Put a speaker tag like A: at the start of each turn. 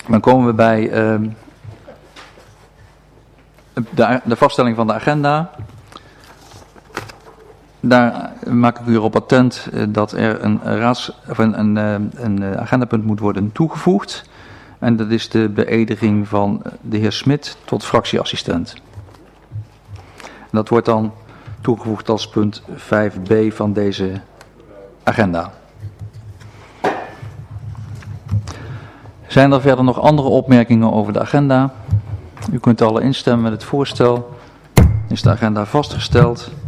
A: Dan komen we bij de vaststelling van de agenda. Daar maak ik u erop attent dat er een agendapunt moet worden toegevoegd. En dat is de beëdiging van de heer Smit tot fractieassistent. Dat wordt dan toegevoegd als punt 5b van deze agenda. Zijn er verder nog andere opmerkingen over de agenda? U kunt alle instemmen met het voorstel. Is de agenda vastgesteld?